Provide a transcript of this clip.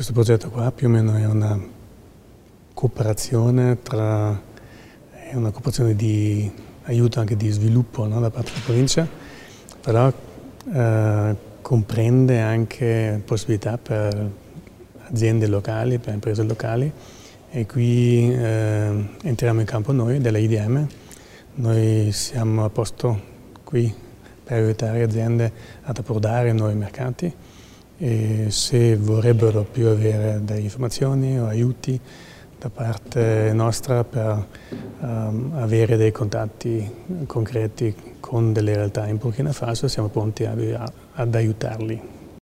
Questo progetto qua più o meno è una cooperazione di aiuto anche di sviluppo, no, da parte della provincia, però comprende anche possibilità per aziende locali, per imprese locali, e qui entriamo in campo noi della IDM. Noi siamo a posto qui per aiutare aziende ad approdare nuovi mercati, e se vorrebbero più avere delle informazioni o aiuti da parte nostra per avere dei contatti concreti con delle realtà in Burkina Faso, siamo pronti ad aiutarli.